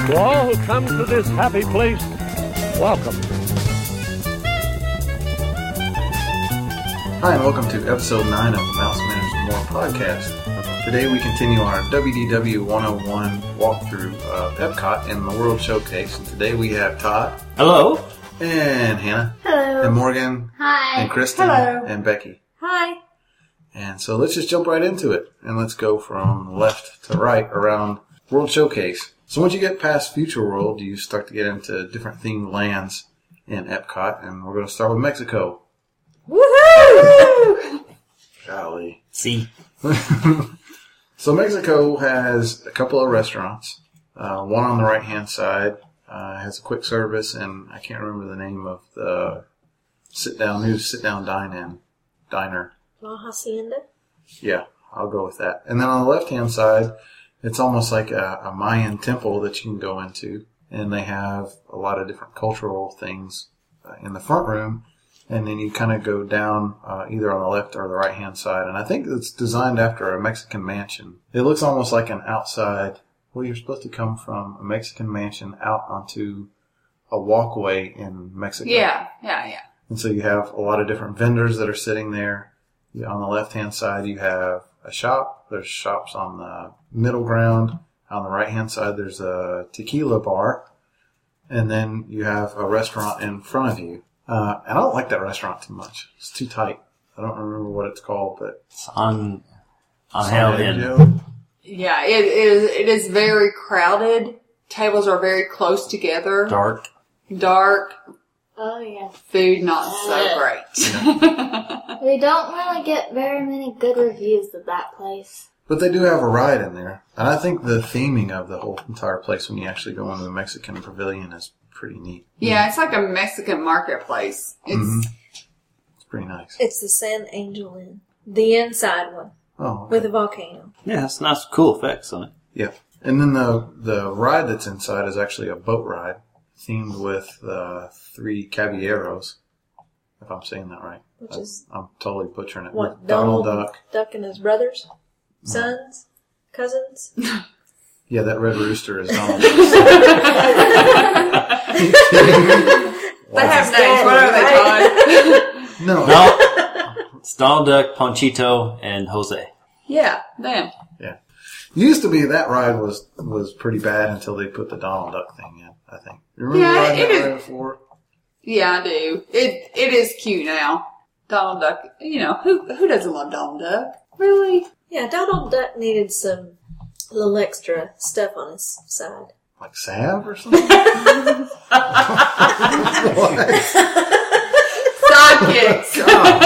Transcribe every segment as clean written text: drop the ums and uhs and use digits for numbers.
To all who come to this happy place, welcome. Hi, and welcome to episode 9 of Mouse Manners More podcast. Today we continue our WDW 101 walkthrough of Epcot in the World Showcase. And today we have Todd. Hello. And Hannah. Hello. And Morgan. Hi. And Kristen. Hello. And Becky. Hi. And so let's just jump right into it. And let's go from left to right around World Showcase. So once you get past Future World, you start to get into different themed lands in Epcot. And we're going to start with Mexico. Woohoo! Golly. See. So Mexico has a couple of restaurants. One on the right-hand side has a quick service, and I can't remember the name of the sit-down diner. La Hacienda? Yeah, I'll go with that. And then on the left-hand side, it's almost like a Mayan temple that you can go into, and they have a lot of different cultural things in the front room. And then you kind of go down either on the left or the right-hand side. And I think it's designed after a Mexican mansion. It looks almost like an outside... Well, you're supposed to come from a Mexican mansion out onto a walkway in Mexico. Yeah. And so you have a lot of different vendors that are sitting there. On the left-hand side, you have a shop. There's shops on the middle ground. On the right-hand side, there's a tequila bar. And then you have a restaurant in front of you. And I don't like that restaurant too much. It's too tight. I don't remember what it's called, but It's on Hell End. Yeah, it is very crowded. Tables are very close together. Dark. Oh, yeah. Food not so great. We don't really get very many good reviews of that place. But they do have a ride in there. And I think the theming of the whole entire place when you actually go into the Mexican pavilion is pretty neat. Yeah, it's like a Mexican marketplace. It's It's pretty nice. It's the San Angel Inn. The inside one. Oh, okay. With a volcano. Yeah, it's nice, cool effects on it. Yeah. And then the ride that's inside is actually a boat ride themed with 3 caballeros, if I'm saying that right. Which is... I'm totally butchering it. What, With Donald Duck. Duck and his brothers? Sons? Cousins? Yeah, that red rooster is Donald Duck. they have names. What are they called? No. It's Donald Duck, Ponchito, and Jose. Yeah, them. Yeah. Used to be that ride was pretty bad until they put the Donald Duck thing in, I think. You remember riding that ride before? Yeah, I do. It is cute now. Donald Duck, who doesn't love Donald Duck? Really? Yeah, Donald Duck needed some little extra stuff on his side. Like salve or something? What? Sidekicks.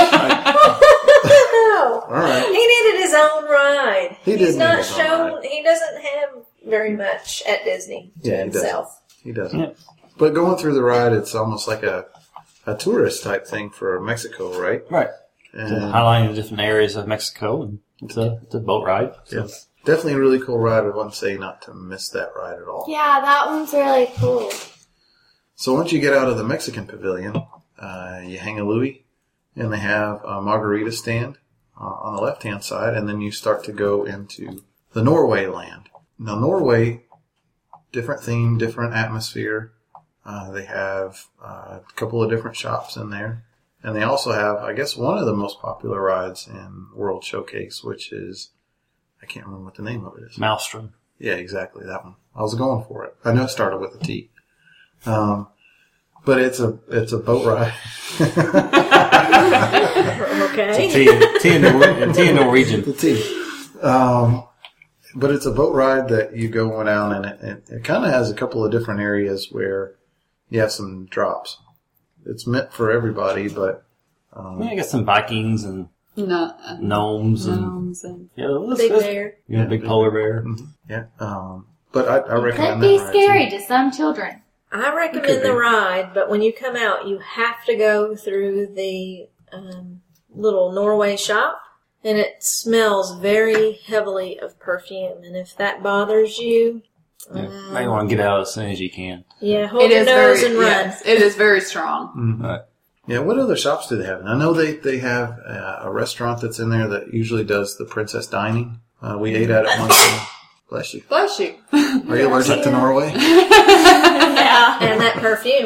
No. All right. He needed his own ride. He did He's need not his own shown. ride. He doesn't have very much at Disney to Yeah, he doesn't. himself. He doesn't. Yeah. But going through the ride, it's almost like a tourist type thing for Mexico, right? Right. And Highlighting the different areas of Mexico, and it's a boat ride. So. yeah, definitely a really cool ride. I wouldn't say not to miss that ride at all. Yeah, that one's really cool. So once you get out of the Mexican pavilion, you hang a Louie, and they have a margarita stand on the left-hand side, and then you start to go into the Norway land. Now, Norway, different theme, different atmosphere. They have a couple of different shops in there. And they also have, I guess, one of the most popular rides in World Showcase, which is, I can't remember what the name of it is. Maelstrom. Yeah, exactly, that one. I was going for it. I know it started with a T. But it's a boat ride. Okay. T in Norwegian. The T. But it's a boat ride that you go down, and it kind of has a couple of different areas where you have some drops. It's meant for everybody, but... I got some Vikings and gnomes and Big Bear. Yeah, big polar bear. Mm-hmm. Yeah. But I recommend Could be that ride, scary too. to some children. I It recommend could be. the ride, but when you come out, you have to go through the little Norway shop, and it smells very heavily of perfume. And if that bothers you, Might want to get out as soon as you can. yeah, hold your nose and run. Yes, it is very strong. Mhm. Right. Yeah, what other shops do they have? And I know they have a restaurant that's in there that usually does the princess dining. We ate at it once Bless you. Bless you. Are you allergic to Norway? Yeah. And that perfume.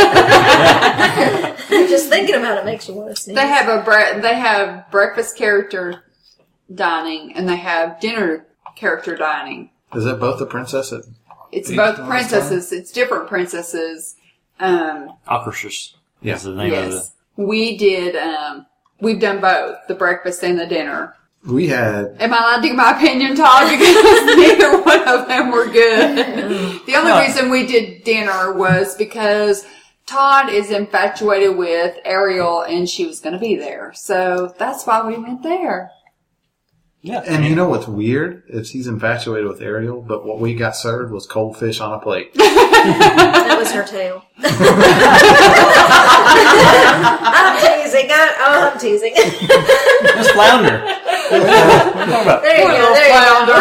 Right? Just thinking about it makes you want to sneeze. They have breakfast character dining and they have dinner character dining. Is that both the princess? It's both princesses. It's different princesses. Akershus is the name of the... We did, we've done both, the breakfast and the dinner. We had... Am I allowed to give my opinion, Todd? Because neither one of them were good. The only reason we did dinner was because Todd is infatuated with Ariel and she was going to be there. So that's why we went there. Yeah. And you know what's weird? Is he's infatuated with Ariel, but what we got served was cold fish on a plate. That was her tail. I'm teasing. I'm teasing. It's flounder. There you go. Flounder.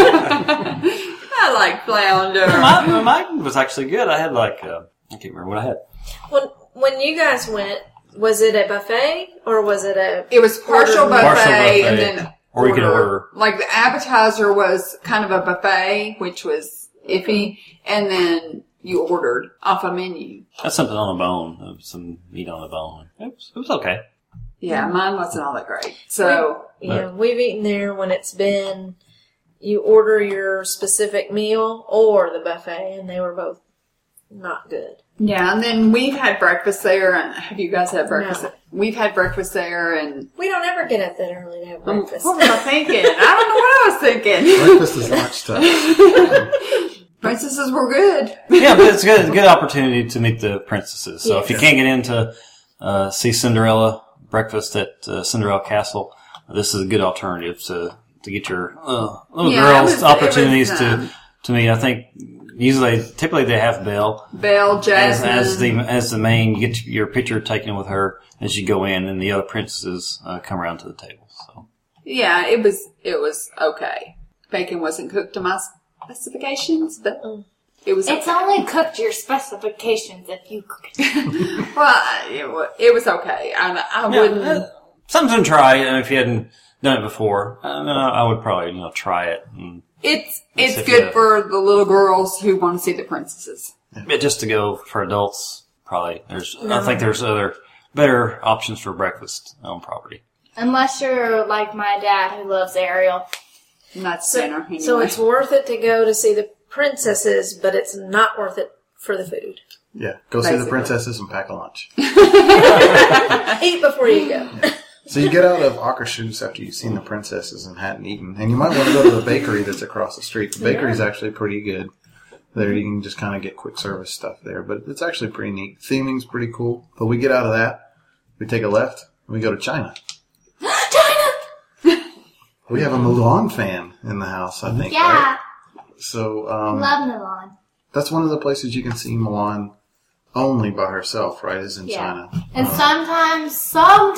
I like flounder. Mine was actually good. I had I can't remember what I had. When you guys went, was it a buffet or was it a... It was partial buffet, Partial buffet. and then... Or you can order. Like the appetizer was kind of a buffet, which was iffy, and then you ordered off a menu. That's something on the bone. Some meat on the bone. It was okay. Yeah, mine wasn't all that great. So we've eaten there when it's been you order your specific meal or the buffet, and they were both not good. yeah, and then we've had breakfast there. And have you guys had breakfast? No. We've had breakfast there, and We don't ever get up that early to have breakfast. what was I thinking? I don't know what I was thinking. Breakfast is lunchtime. Princesses were good. Yeah, but it's a good opportunity to meet the princesses. So if you can't get in to see Cinderella breakfast at Cinderella Castle, this is a good alternative to get your little girls opportunities to meet. I think typically they have Belle. Belle, Jasmine. as the main. You get your picture taken with her as you go in, and the other princesses come around to the table. So Yeah, it was okay. Bacon wasn't cooked to my specifications, but it was okay. It's only cooked to your specifications if you cook it. Well, it was okay. I wouldn't... something to try if you hadn't done it before. I would probably try it. And It's good for the little girls who want to see the princesses. Yeah, just to go for adults, probably. I think there's other better options for breakfast on property. Unless you're like my dad who loves Ariel. And that's dinner. Anyway. So it's worth it to go to see the princesses, but it's not worth it for the food. Yeah, go see the princesses and pack a lunch. Eat before you go. So you get out of Akershus after you've seen the princesses and hadn't eaten, and you might want to go to the bakery that's across the street. The bakery's actually pretty good. There you can just kind of get quick service stuff there, but it's actually pretty neat. Theming's pretty cool. But we get out of that, we take a left, and we go to China. China! We have a Mulan fan in the house, I think. Yeah. Right? So Love Mulan. that's one of the places you can see Mulan only by herself, right? Is in China. And sometimes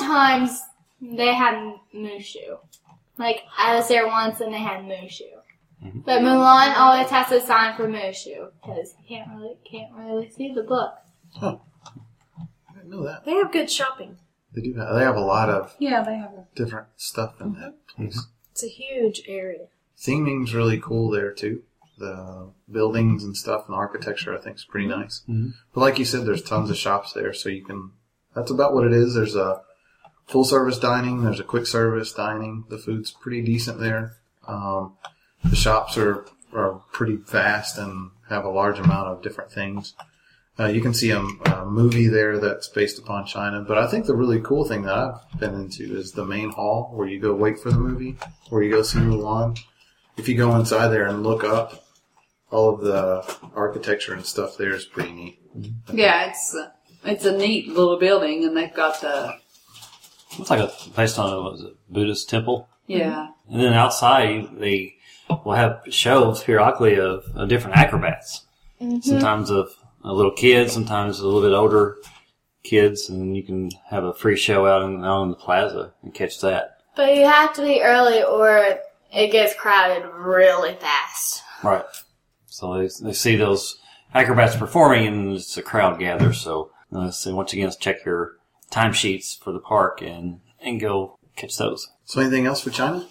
they have Mushu. Like, I was there once and they had Mushu. Mm-hmm. But Mulan always has to sign for Mushu because you can't really see the book. Oh, I didn't know that. They have good shopping. They do. They have a lot of they have different stuff in that place. It's a huge area. Theming's really cool there too. The buildings and stuff and the architecture, I think, is pretty nice. Mm-hmm. But like you said, there's tons of shops there, so you can. That's about what it is. There's a full service dining. There's a quick service dining. The food's pretty decent there. The shops are pretty vast and have a large amount of different things. You can see a movie there that's based upon China. But I think the really cool thing that I've been into is the main hall where you go wait for the movie, where you go see Mulan. If you go inside there and look up, all of the architecture and stuff there is pretty neat. Yeah, it's a neat little building, and they've got the... It's like based on a Buddhist temple. Yeah. And then outside, they will have shows periodically of different acrobats. Mm-hmm. Sometimes of little kids, sometimes a little bit older kids, and you can have a free show out in the plaza and catch that. But you have to be early or it gets crowded really fast. Right. So they see those acrobats performing and it's a crowd gathers. So once again, check your timesheets for the park and go catch those. So anything else for China?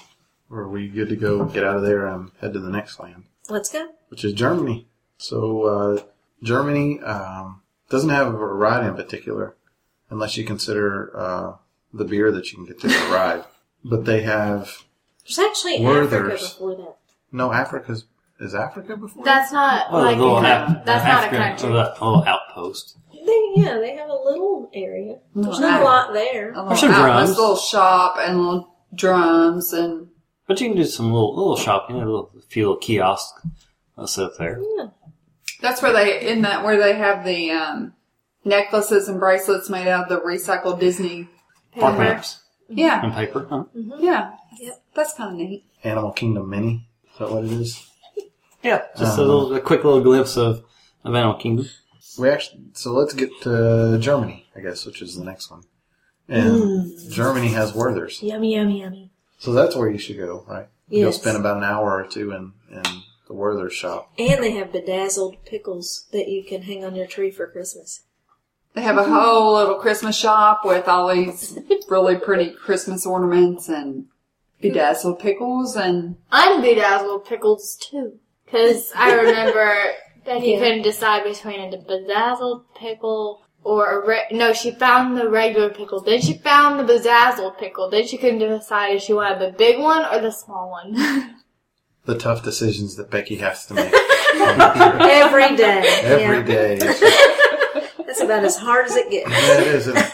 or are we good to go get out of there and head to the next land, Let's go. which is Germany? So Germany doesn't have a ride in particular, unless you consider the beer that you can get there to ride. But they have There's actually Werther's. Africa before that. no Africa's. Is Africa before? That's not Well, like a little that's not a African- country. A little outpost. They have a little area. There's not a lot there. A There's some little drums. little shop and little drums and But you can do some little shopping, a few little kiosks set up there. Yeah. that's where where they have the necklaces and bracelets made out of the recycled Disney. Park Paper. maps Yeah, and paper. Huh? yeah, Yep. that's kind of neat. Animal Kingdom Mini. Is that what it is? Yeah, just a quick little glimpse of Animal Kingdom. So let's get to Germany, I guess, which is the next one. And Germany has Werther's. Yummy, yummy, yummy. So that's where you should go, right? You'll Yes. spend about an hour or two in the Werther's shop. And they have bedazzled pickles that you can hang on your tree for Christmas. They have a whole little Christmas shop with all these really pretty Christmas ornaments and bedazzled pickles and I'm bedazzled pickles too. Because I remember that he Yeah. couldn't decide between a bedazzled pickle or no, she found the regular pickle. Then she found the bedazzled pickle. Then she couldn't decide if she wanted the big one or the small one. The tough decisions that Becky has to make. Every day. Every Yeah. day. That's about as hard as it gets. That is it.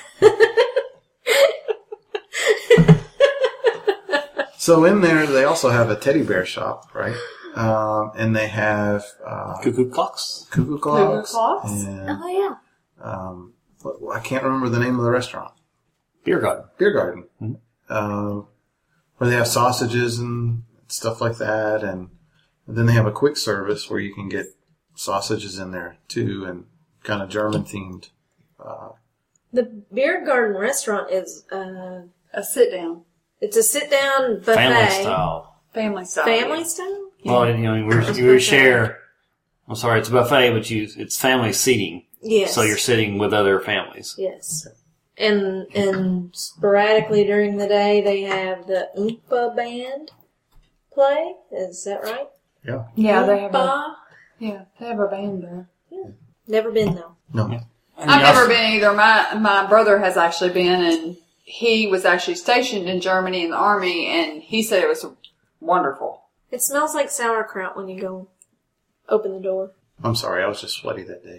So in there, they also have a teddy bear shop, right? And they have Cuckoo clocks. cuckoo clocks. clocks? And Oh yeah. I can't remember the name of the restaurant. Beer garden. Beer Garden. Where they have sausages and stuff like that. And then they have a quick service where you can get sausages in there too, and kind of German themed. The Beer Garden restaurant is a sit down it's a sit down buffet. Family style. family style. Family style? Well, we share. I'm sorry, it's a buffet, but it's family seating. Yes. So you're sitting with other families. Yes. And sporadically during the day they have the Oompa band play. Is that right? Yeah. Yeah, they have Oompa? they have a band there. Never been though. No. And I've you never also- been either. My brother has actually been, and he was actually stationed in Germany in the army, and he said it was wonderful. It smells like sauerkraut when you go open the door. I'm sorry, I was just sweaty that day.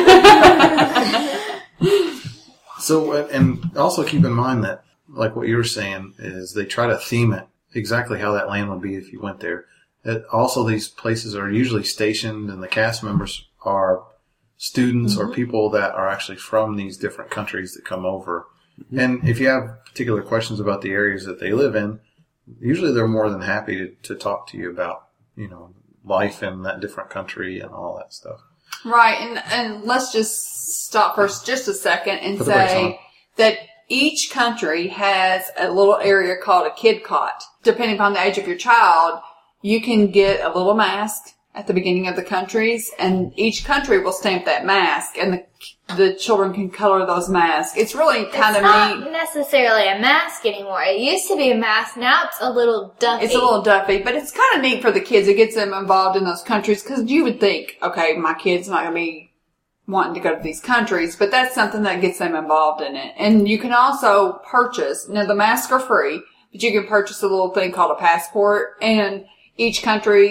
So, and also keep in mind that, like what you were saying, is they try to theme it exactly how that land would be if you went there. Also, these places are usually stationed, and the cast members are students or people that are actually from these different countries that come over. And if you have particular questions about the areas that they live in, usually they're more than happy to talk to you about, life in that different country and all that stuff. Right, and let's just stop for just a second and Put the brakes on. say that each country has a little area called a kid cot. Depending upon the age of your child, you can get a little mask at the beginning of the countries, and each country will stamp that mask, and the children can color those masks. It's really kind It's of not neat. necessarily a mask anymore. It used to be a mask. Now it's a little duffy. It's a little duffy, but it's kind of neat for the kids. It gets them involved in those countries, because you would think, okay, my kid's not going to be wanting to go to these countries, but that's something that gets them involved in it. And you can also purchase, now the masks are free, but you can purchase a little thing called a passport, and each country,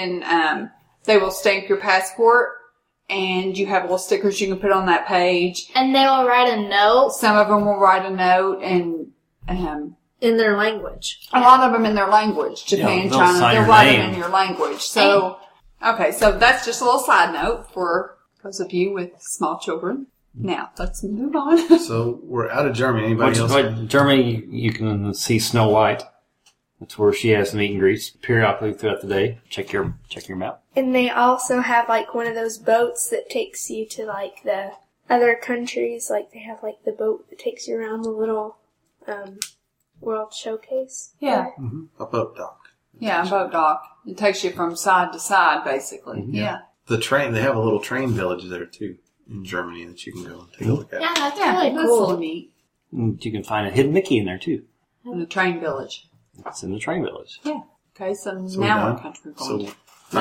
they will stamp your passport, and you have little stickers you can put on that page. And they will write a note. Some of them will write a note, and In their language. a lot of them in their language. Japan, they'll China, sign they'll your write name. them in your language. So, okay, so that's just a little side note for those of you with small children. Now, let's move on. So we're out of Germany. Anybody else? Germany, you can see Snow White. That's where she has meet and greets periodically throughout the day. Check your map. And they also have like one of those boats that takes you to like the other countries. Like they have like the boat that takes you around the little World Showcase. Yeah. A boat dock. Yeah, a boat dock. It takes you from side to side, basically. Yeah. The train, they have a little train village there too in Germany that you can go and take a look at. Yeah, that's Yeah, really that's a cool. little neat. And you can find a hidden Mickey in there too. In the train village. It's in the train village. Yeah. Okay, so So now we're what done? country are we going So,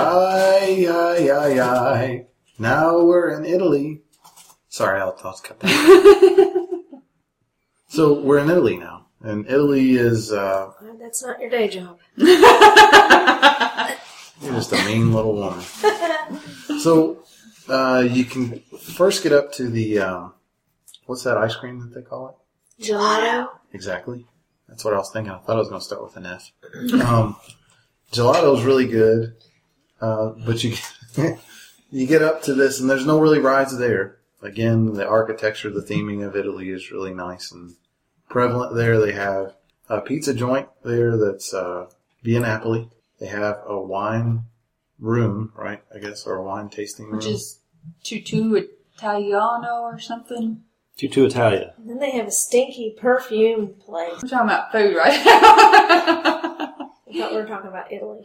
aye. Now we're in Italy. Sorry, I'll cut that. So we're in Italy now. And Italy is, That's not your day job. you're just a mean little woman. So, you can first get up to the, what's that ice cream that they call it? Gelato. Exactly. That's what I was thinking. I thought I was going to start with an F. Gelato's really good. But you you get up to this, and there's no really rides there. Again, the architecture, the theming of Italy is really nice and prevalent there. They have a pizza joint there that's Via Napoli. They have a wine room, right, I guess, or a wine tasting room. Which is Tutto Italiano or something. Tutto Italia. And then they have a stinky perfume place. We're talking about food right now. I thought we were talking about Italy.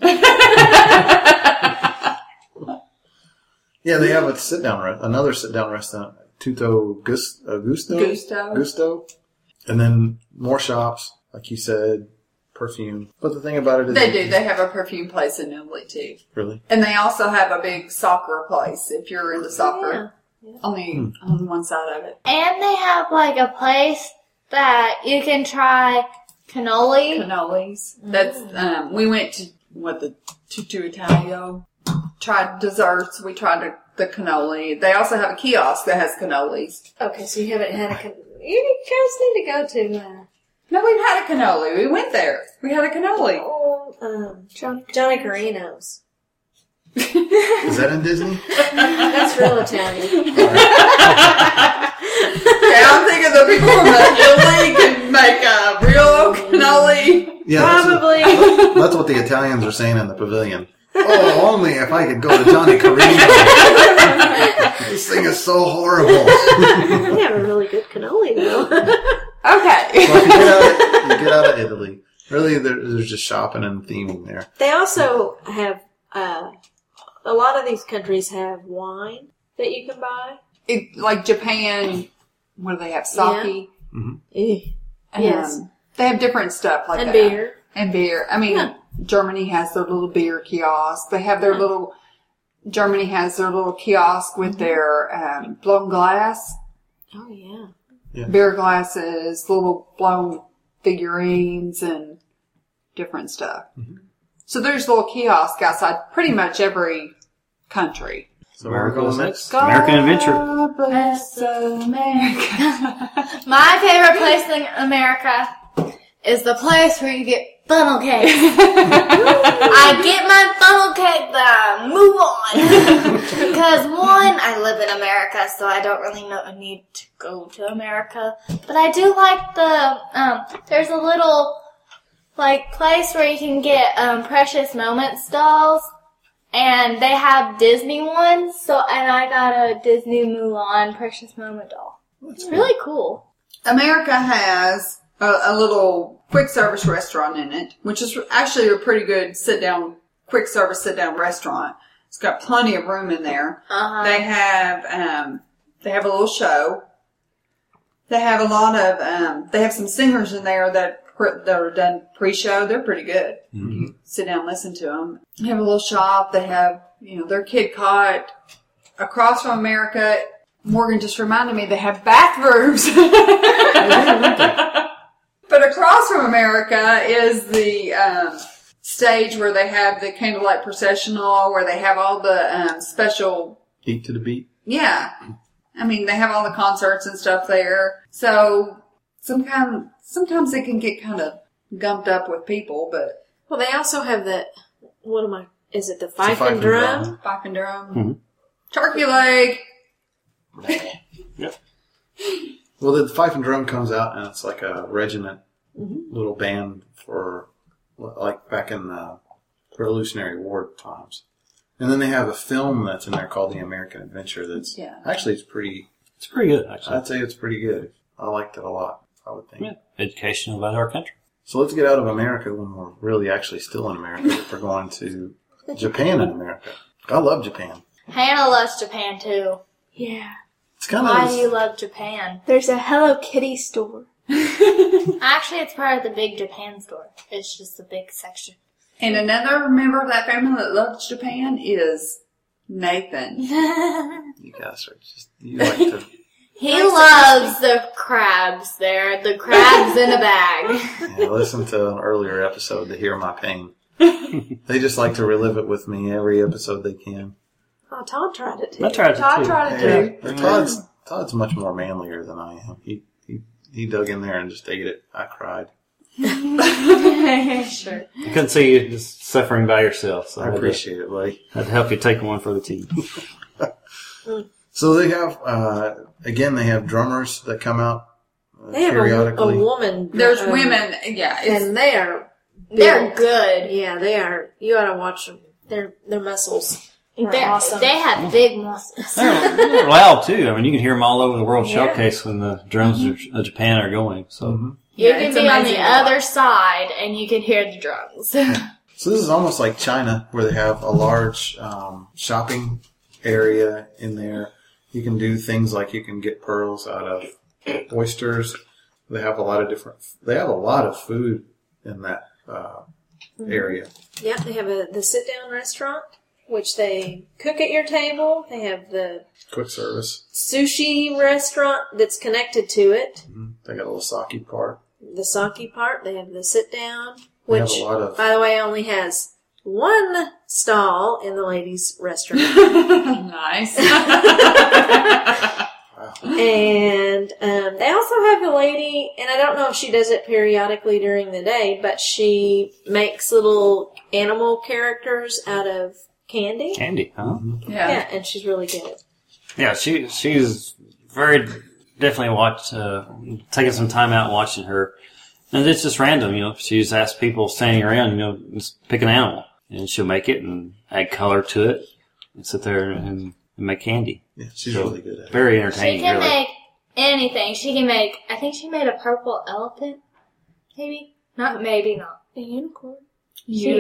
Yeah, they have another sit-down restaurant, Tutto Gusto. And then more shops, like you said, perfume. But the thing about it is... They do. They have a perfume place in Italy, too. Really? And they also have a big soccer place, if you're into soccer. Yeah. On one side of it. And they have like a place that you can try cannoli. Cannolis. That's, we went to, the Tutto Italia. Tried desserts. We tried the cannoli. They also have a kiosk that has cannolis. Okay, so you haven't had you guys need to go to, No, we've had a cannoli. We went there. We had a cannoli. Johnny Carino's. Is that in Disney? That's real Italian. Yeah, I'm thinking the people from Italy can make a real cannoli. Yeah, Probably. That's what the Italians are saying in the pavilion. Oh, only if I could go to Johnny Carino. This thing is so horrible. They have a really good cannoli, though. Okay. So if you get out of Italy, really there's just shopping and theming there. They also have, a lot of these countries have wine that you can buy. Like Japan, what do they have? Sake? Yes. They have different stuff like And that. beer. And beer. I mean, Yeah. Germany has their little beer kiosk. They have their Germany has their little kiosk with their blown glass. Oh, yeah. Beer glasses, little blown figurines, and different stuff. So there's little kiosks outside pretty much every country. So where we're going next? American Adventure. God bless America. My favorite place in America is the place where you get funnel cakes. I get my funnel cake, then I move on. Because one, I live in America, so I don't really need to go to America. But I do like there's a little, place where you can get, Precious Moments dolls. And they have Disney ones, and I got a Disney Mulan Precious Moment doll. It's really cool. America has a little quick service restaurant in it, which is actually a pretty good quick service sit down restaurant. It's got plenty of room in there. Uh-huh. They have a little show. They have a lot of, they have some singers in there that are done pre-show. They're pretty good. Mm-hmm. You sit down and listen to them. They have a little shop. They have, their Kid Cot. Across from America, Morgan just reminded me they have bathrooms. But across from America is the stage where they have the candlelight processional, where they have all the special... Eat to the beat. Yeah. I mean, they have all the concerts and stuff there. So sometimes it can get kind of gumped up with people, but... Well, they also have is it the fife and drum? Fife and drum. Mm-hmm. Turkey leg. Yep. Well, the fife and drum comes out, and it's like a regiment little band for, like, back in the Revolutionary War times. And then they have a film that's in there called The American Adventure that's, actually, it's pretty good, actually. I'd say it's pretty good. I liked it a lot, I would think. Yeah. Education about our country. So let's get out of America when we're really actually still in America. We're going to Japan in America. I love Japan. Hannah loves Japan too. Yeah. It's kind Why of... do you love Japan? There's a Hello Kitty store. Actually, it's part of the big Japan store. It's just a big section. And another member of that family that loves Japan is Nathan. You guys are you like to. He loves the crabs there. The crabs in a bag. Yeah, listen to an earlier episode to hear my pain. They just like to relive it with me every episode they can. Oh, Todd tried it too. I tried Todd to too. tried it too. Todd's much more manlier than I am. He dug in there and just ate it. I cried. Sure. I couldn't see you just suffering by yourself. So I appreciate it, buddy. I'd help you take one for the team. So they have, again, they have drummers that come out They have a periodically. woman. There's women, yeah. and they're good. Yeah, they are. You ought to watch them. Their muscles. They awesome. They have big muscles. They're loud too. I mean, you can hear them all over the World Showcase when the drums of Japan are going. So You Yeah, can it's be on amazing the to watch. other side and you can hear the drums. So this is almost like China, where they have a large shopping area in there. You can do things like you can get pearls out of oysters. They have a lot of food in that area. Yeah, they have the sit-down restaurant, which they cook at your table. They have the Quick service. sushi restaurant that's connected to it. They got a little sake part. The sake part. They have the sit-down, They have which, a lot of- by the way, only has one stall in the ladies' restaurant. Nice. And they also have a lady, and I don't know if she does it periodically during the day, but she makes little animal characters out of candy. candy, huh? Yeah, and she's really good. Yeah, she's very definitely taking some time out and watching her. And it's just random, you know. She's asked people standing around, you know, just pick an animal. And she'll make it and add color to it and sit there and make candy. Yeah, she's really good at it. Very She entertaining, can really. make anything. She can make, I think she made a purple elephant. Maybe? Not maybe not. A unicorn. She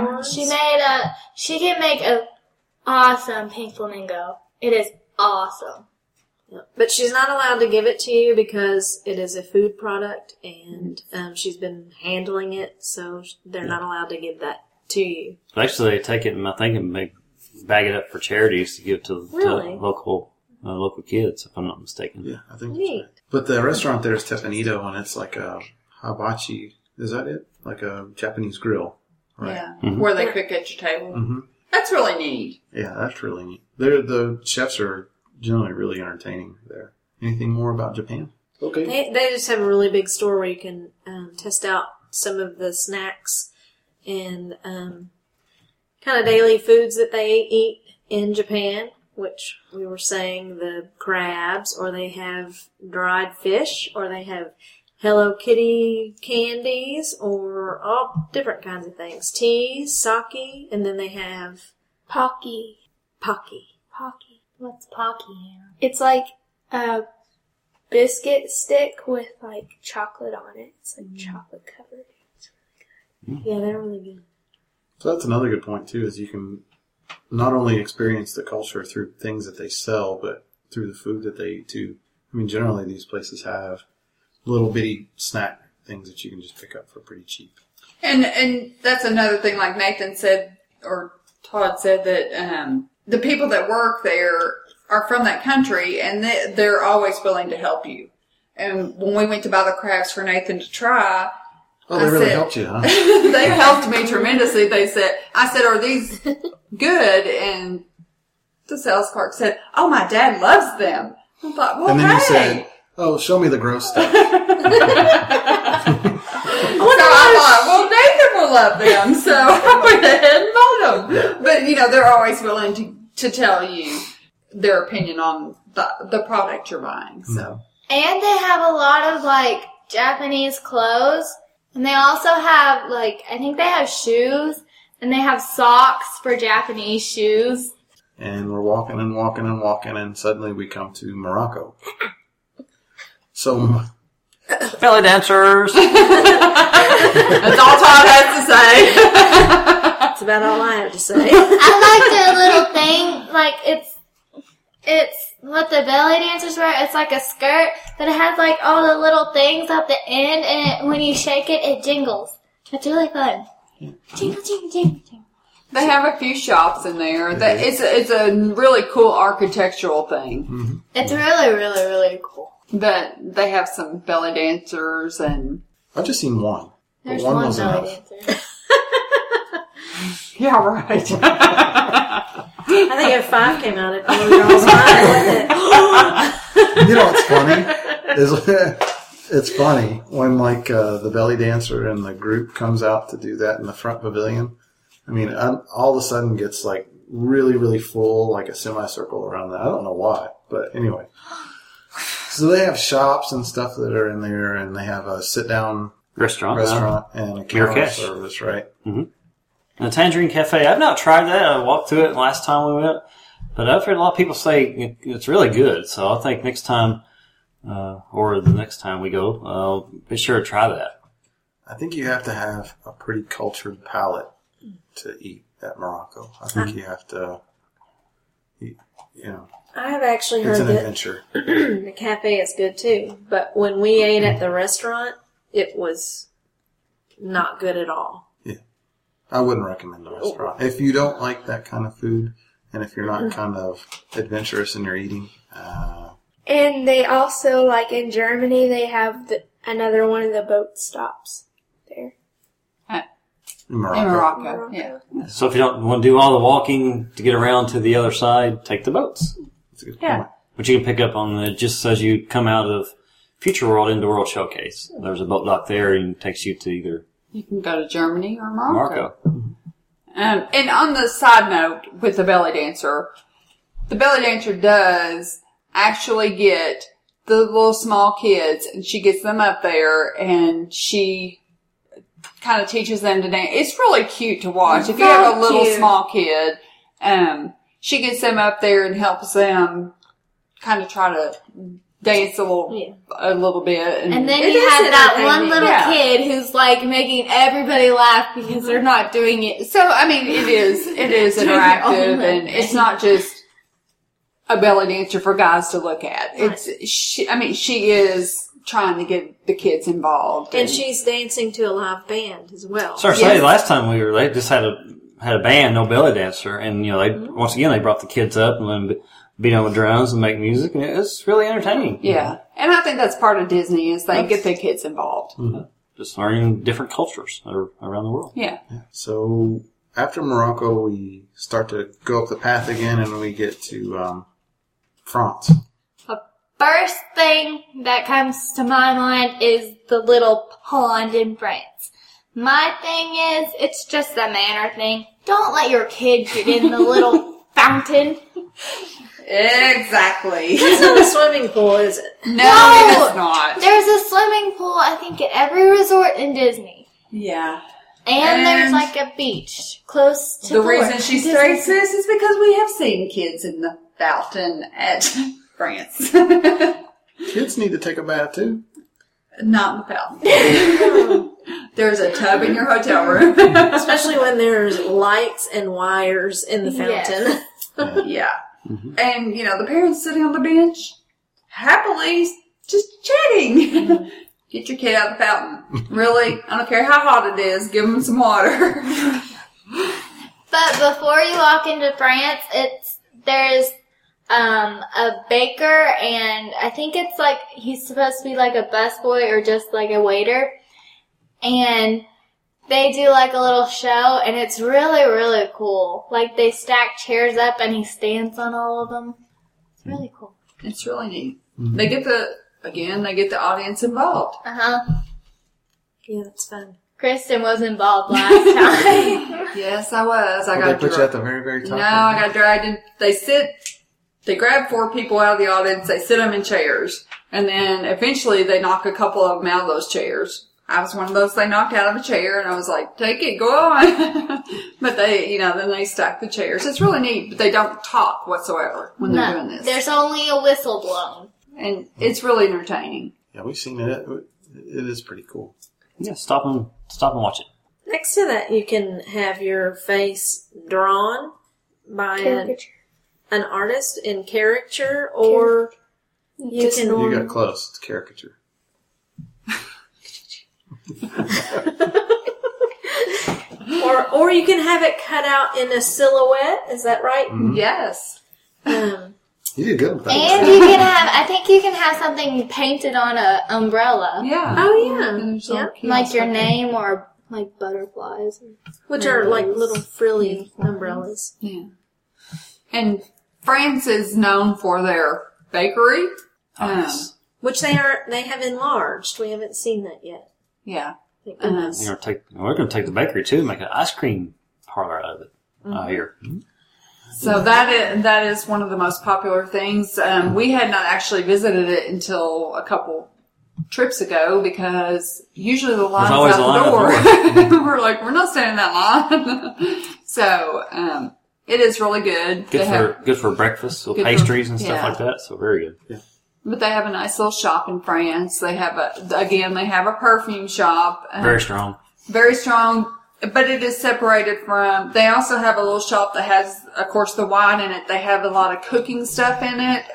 can make a awesome pink flamingo. It is awesome. Yeah. But she's not allowed to give it to you because it is a food product, and she's been handling it, so they're not allowed to give that to you. Actually, they take it and I think they bag it up for charities to give to Really? local kids, if I'm not mistaken. Yeah, I think that's Neat. right. But the restaurant there is Teppanydo, and it's like a hibachi. Is that it? Like a Japanese grill. Right. Yeah. Mhm. Where they cook at your table. Mm-hmm. That's really neat. Yeah, that's really neat. The chefs are generally really entertaining there. Anything more about Japan? Okay. They just have a really big store where you can test out some of the snacks and kind of daily foods that they eat in Japan, which we were saying the crabs, or they have dried fish, or they have Hello Kitty candies, or all different kinds of things. Teas, sake, and then they have Pocky. Pocky. Pocky. What's Pocky? It's like a biscuit stick with like chocolate on it. It's like chocolate covered. Yeah, they're really good. So that's another good point too, is you can not only experience the culture through things that they sell, but through the food that they eat too. I mean, generally these places have little bitty snack things that you can just pick up for pretty cheap. And that's another thing, like Nathan said, or Todd said, that the people that work there are from that country, and they're always willing to help you. And when we went to buy the crabs for Nathan to try, Oh, they really helped you, huh? they helped me tremendously. I said, are these good? And the sales clerk said, oh, my dad loves them. I thought, well, And then hey. you said, oh, show me the gross stuff. So I thought, well, Nathan will love them. So I went ahead and bought them. But, you know, they're always willing to tell you their opinion on the product you're buying. So. And they have a lot of like Japanese clothes. And they also have like, I think they have shoes. And they have socks for Japanese shoes. And we're walking and walking and walking, and suddenly we come to Morocco. So, Belly dancers! That's all Todd has to say. That's about all I have to say. I like their little thing. Like it's what the belly dancers wear. It's like a skirt, but it has like all the little things at the end, and when you shake it, it jingles. It's really fun. Jingle, jingle, jingle, jingle. They have a few shops in there. It's a really cool architectural thing. Mm-hmm. It's really, really, really cool. But they have some belly dancers and... I've just seen one. But There's one one was belly enough. dancer. Yeah, right. I think if 5 came out, it'd blow y'all's mind, wouldn't it? You know what's funny? It's funny when like the belly dancer and the group comes out to do that in the front pavilion. I mean, all of a sudden gets like really, really full, like a semicircle around that. I don't know why, but anyway. So they have shops and stuff that are in there, and they have a sit-down Restaurant and a Pure counter cash. service, right? Mm-hmm. And the Tangerine Cafe, I've not tried that. I walked through it last time we went, but I've heard a lot of people say it's really good. So I think next time, or the next time we go, I'll be sure to try that. I think you have to have a pretty cultured palate to eat at Morocco. I think you have to, you know, I've actually it's heard an that adventure. the cafe is good too, but when we ate at the restaurant, it was not good at all. I wouldn't recommend the restaurant. If you don't like that kind of food, and if you're not kind of adventurous in your eating, And they also, like in Germany, they have another one of the boat stops there. in In Morocco. Morocco, yeah. So if you don't want to do all the walking to get around to the other side, take the boats. That's a good Yeah. point. But you can pick up on it just as you come out of Future World into World Showcase. There's a boat dock there and it takes you to either You can go to Germany or Morocco. Morocco. And on the side note with the belly dancer does actually get the little small kids, and she gets them up there, and she kind of teaches them to dance. It's really cute to watch. If you have a little cute. small kid, she gets them up there and helps them kind of try to dance a little bit. And then it you is have that one entertaining. little Yeah. kid who's like making everybody laugh because they're not doing it. So, I mean, it is interactive, and it's not just a belly dancer for guys to look at. She is trying to get the kids involved. And she's dancing to a live band as well. So I say last time we were, they just had a band, no belly dancer, and once again they brought the kids up and let them beat on the drums and make music, and it's really entertaining. Yeah. And I think that's part of Disney is they get their kids involved. Mm-hmm. Just learning different cultures around the world. Yeah. So after Morocco, we start to go up the path again, and we get to France. The first thing that comes to my mind is the little pond in France. My thing is, it's just a manner thing. Don't let your kid get in the little fountain. Exactly. It's not a swimming pool, is it? No, it's not. There's a swimming pool, I think, at every resort in Disney. Yeah. And there's like a beach close to The the reason she states this is because we have seen kids in the fountain at France. Kids need to take a bath too. Not in the fountain. There's a tub in your hotel room. Especially when there's lights and wires in the fountain. Yes. Yeah. Mm-hmm. And, the parents sitting on the bench, happily just chatting. Get your kid out of the fountain. Really? I don't care how hot it is. Give them some water. But before you walk into France, there's a baker, and I think it's like he's supposed to be like a busboy or just like a waiter, and they do like a little show, and it's really, really cool. Like they stack chairs up, and he stands on all of them. It's really cool. It's really neat. Mm-hmm. They get the audience involved. Yeah, that's fun. Kristen was involved last time. Yes, I was. They put you at the very, very top. No, I got dragged in. They grab 4 people out of the audience, they sit them in chairs, and then eventually they knock a couple of them out of those chairs. I was one of those they knocked out of a chair, and I was like, take it, go on. But then they stack the chairs. It's really neat, but they don't talk whatsoever when they're doing this. There's only a whistle blown. And it's really entertaining. Yeah, we've seen it. It is pretty cool. Yeah, stop and watch it. Next to that, you can have your face drawn by an artist in caricature, or you can. You got close. It's caricature. Or you can have it cut out in a silhouette. Is that right? Mm-hmm. Yes. You did good with that. And you can have, I think you can have something painted on an umbrella. Yeah. Oh, yeah. Like your name or like butterflies. Which are like little frilly umbrellas. Yeah. And France is known for their bakery. Nice. Which they have enlarged. We haven't seen that yet. Yeah. Thank goodness. We're going to take the bakery too and make an ice cream parlor out of it here. So that is one of the most popular things. We had not actually visited it until a couple trips ago because usually the line's always out a the line door. We're like, we're not standing in that line. So it is really good. Good for breakfast, little pastries and stuff like that. So very good. Yeah. But they have a nice little shop in France. They have a perfume shop. Very strong. Very strong. But it is separated from, they also have a little shop that has, of course, the wine in it. They have a lot of cooking stuff in it.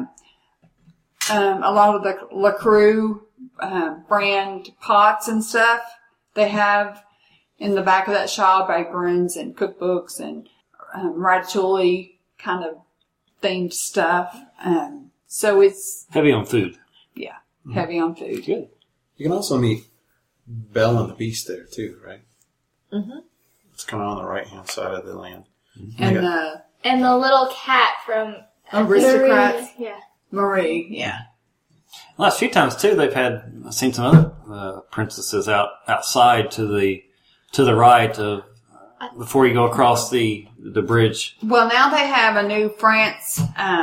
A lot of the La Crue, brand pots and stuff. They have in the back of that shop aprons and cookbooks and, ratatouille kind of themed stuff. So it's heavy on food. Yeah. Heavy on food. Good. You can also meet Belle and the Beast there too, right? Mm-hmm. It's kind of on the right-hand side of the land. Mm-hmm. And the little cat from Aristocrats. Yeah. Marie, yeah. Last few times too, I've seen some other princesses outside to the right of before you go across the bridge. Well, now they have a new France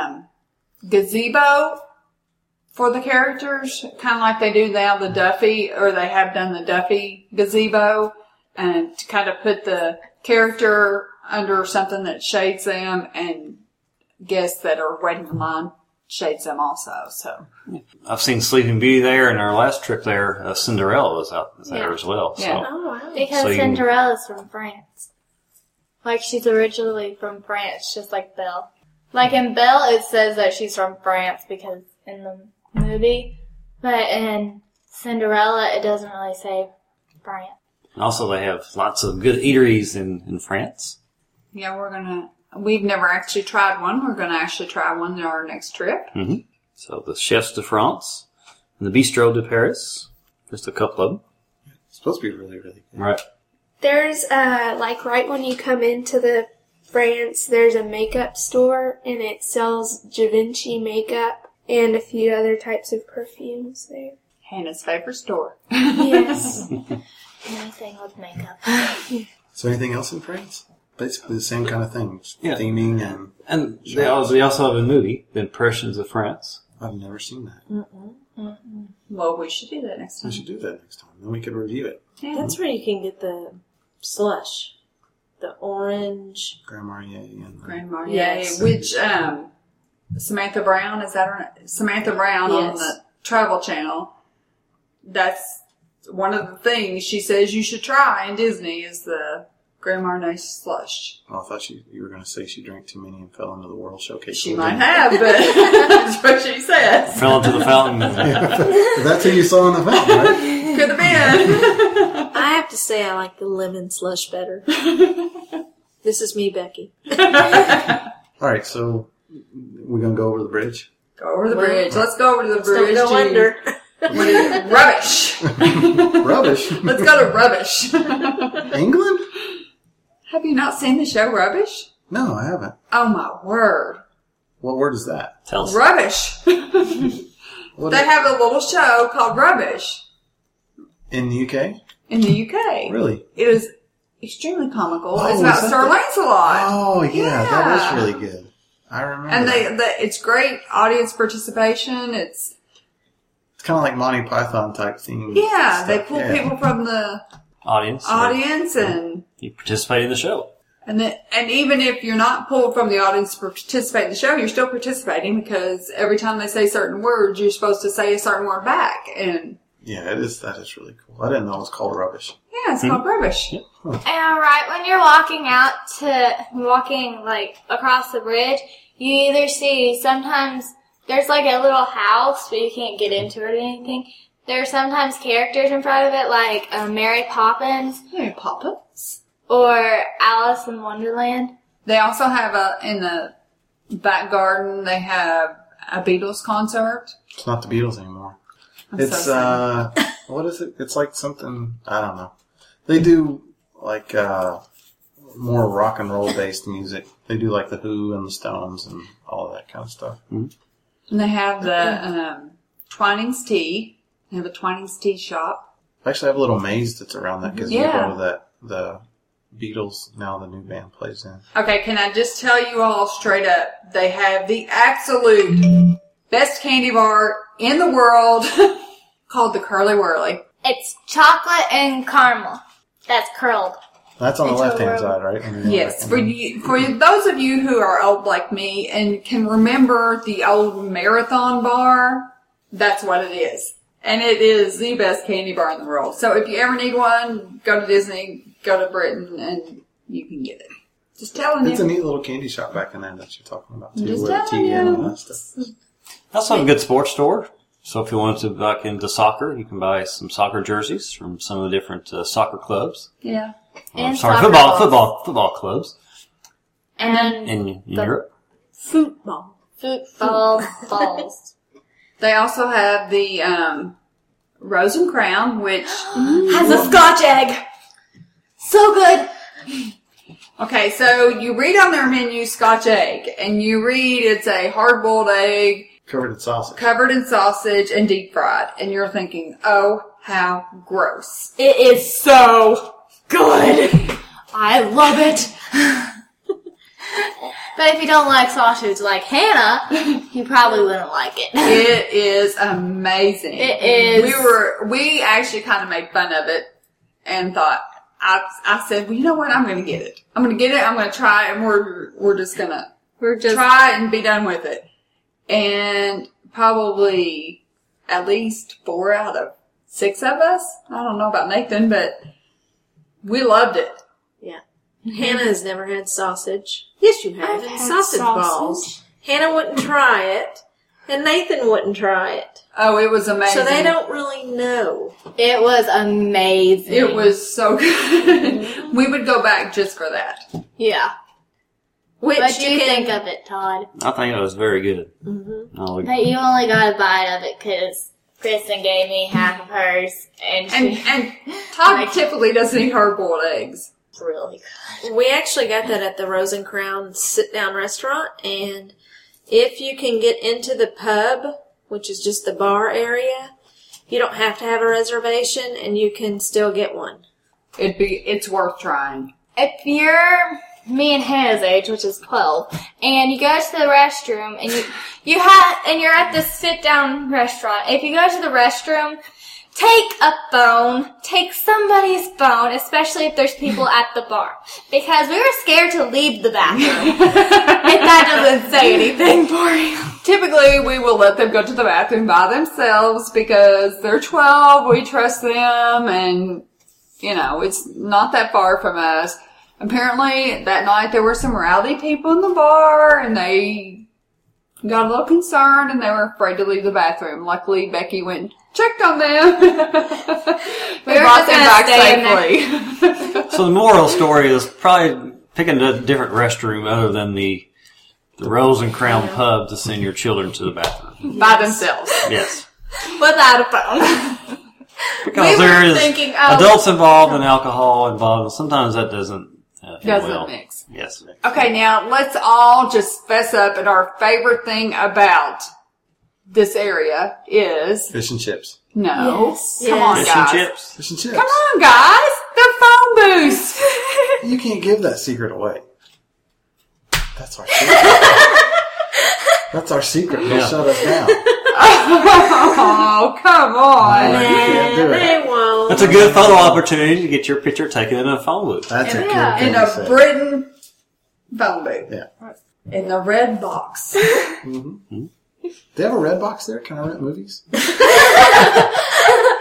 gazebo for the characters, kind of like they do now the Duffy, or they have done the Duffy gazebo, and to kind of put the character under something that shades them, and guests that are waiting in line shades them also. So I've seen Sleeping Beauty there, and our last trip there, Cinderella was there as well. Yeah. So. Oh, wow. Because Cinderella's from France. Like, she's originally from France, just like Belle. Like, in Belle, it says that she's from France because in the movie. But in Cinderella, it doesn't really say France. And also, they have lots of good eateries in France. yeah, we've never actually tried one. We're going to actually try one on our next trip. Mm-hmm. So the Chefs de France and the Bistro de Paris. Just a couple of them. It's supposed to be really, really good. Right. There's, like, right when you come into the France, there's a makeup store, and it sells Givenchy makeup and a few other types of perfumes there. Hannah's favorite store. Yes. Anything with makeup. So anything else in France? Basically the same kind of things. Yeah. Theming And they also have a movie, The Impressions of France. I've never seen that. Well, we should do that next We time. should do that next time. Then we could review it. Yeah. That's where you can get the slush. The orange. Grand Marnier and Grand Marnier, Yes. which Samantha Brown, is that her? Samantha Brown on Yes. the Travel Channel. That's one of the things she says you should try in Disney is the Grand Marnier slush. Oh, I thought you were going to say she drank too many and fell into the World Showcase. She might have, but that's what she says. Fell into the fountain. That's who you saw in the fountain, right? Could have been. I have to say I like the lemon slush better. This is me, Becky. All right, so we're going to go over the bridge. Go over the bridge. Let's go over to the Don't bridge. go under. What is it? Rubbish. Rubbish. Let's go to Rubbish. England? Have you not seen the show Rubbish? No, I haven't. Oh my word. What word is that? Tell us. Rubbish. What They have a little show called Rubbish in the UK? in the UK. Really? It is extremely comical. Oh, it's is about that Sir the- Lancelot. Oh, yeah, Yeah. that was really good. I remember And that. it's great audience participation. It's kind of like Monty Python type theme. Yeah, stuff. they pull Yeah. people from the Audience. and You participate in the show. and even if you're not pulled from the audience to participate in the show, you're still participating because every time they say certain words, you're supposed to say a certain word back. And Yeah, it is. That is really cool. I didn't know it was called Rubbish. Yeah, it's called Rubbish. And right when you're walking like across the bridge, you either see sometimes there's like a little house, but you can't get into it or anything. There are sometimes characters in front of it, like Mary Poppins. Mary Poppins. Or Alice in Wonderland. They also have in the back garden, they have a Beatles concert. It's not the Beatles anymore. It's, what is it? It's like something, I don't know. They do, like, more rock and roll based music. They do, like, The Who and the Stones and all of that kind of stuff. And they have the Twinings Tea. They have a Twinings Tea shop. I actually have a little maze that's around that because you go to the Beatles, now the new band plays in. Okay, can I just tell you all straight up, they have the absolute best candy bar in the world called the Curly Whirly. It's chocolate and caramel. That's curled. That's on the left-hand side, right? Yes, for those of you who are old like me and can remember the old Marathon bar, that's what it is. And it is the best candy bar in the world. So if you ever need one, go to Disney, go to Britain, and you can get it. Just telling you. It's a neat little candy shop back in there that you're talking about, too, Just where the telling TV and all you. that stuff is. Also have a good sports store. So if you wanted to back into soccer, you can buy some soccer jerseys from some of the different soccer clubs. Yeah. And Sorry, soccer balls. football clubs And in Europe. Football. Football balls. They also have the Rose and Crown, which Has a Scotch egg. So good. okay, so you read on their menu Scotch egg, and you read it's a hard-boiled egg Covered in sausage. covered in sausage and deep fried, and you're thinking, oh, how gross. It is so good. I love it. But if you don't like sausage like Hannah, you probably wouldn't like it. It is amazing. It is. We actually kind of made fun of it and thought, I said, well, you know what? I'm going to get it. I'm going to get it. I'm going to try, and we're just going to try and be done with it. And probably at least 4 out of 6 of us. I don't know about Nathan, but we loved it. Yeah. Hannah has never had sausage. Yes, you have. I've had sausage balls. Hannah wouldn't try it, and Nathan wouldn't try it. Oh, it was amazing. So they don't really know. It was amazing. It was so good. We would go back just for that. Yeah. Which What do you can think of it, Todd? I think it was very good. Mm-hmm. But you only got a bite of it because Kristen gave me half of hers, and And Todd typically doesn't eat hard-boiled eggs. it's really good. We actually got that at the Rose and Crown sit-down restaurant, and if you can get into the pub, which is just the bar area, you don't have to have a reservation, and you can still get one. It's worth trying. If you're me and Hannah's age, which is 12, and you go to the restroom, and you're at this sit-down restaurant. If you go to the restroom, take a phone, take somebody's phone, especially if there's people at the bar. Because we were scared to leave the bathroom. If that doesn't say anything for you. Typically, we will let them go to the bathroom by themselves because they're 12, we trust them, and, it's not that far from us. Apparently, that night there were some rowdy people in the bar, and they got a little concerned, and they were afraid to leave the bathroom. Luckily, Becky went and checked on them. They brought them back safely. So the moral story is probably picking a different restroom other than the Rose and Crown pub to send your children to the bathroom. By themselves. Yes. Without a phone. Because there is adults involved and alcohol involved, and sometimes that doesn't mix. Yes. Okay, now let's all just fess up, and our favorite thing about this area is... Fish and chips. No. Yes. Come on, Fish guys. and chips. Fish and chips. Come on, guys. They're phone booths. You can't give that secret away. That's our secret. That's our secret. They'll shut us down. Oh, come on. You can't do They it. won't. That's a good photo opportunity to get your picture taken in a phone booth. That's a good thing In to a say. Britain phone booth. Yeah. In the red box. Mm-hmm. Do they have a red box there? Can I rent movies?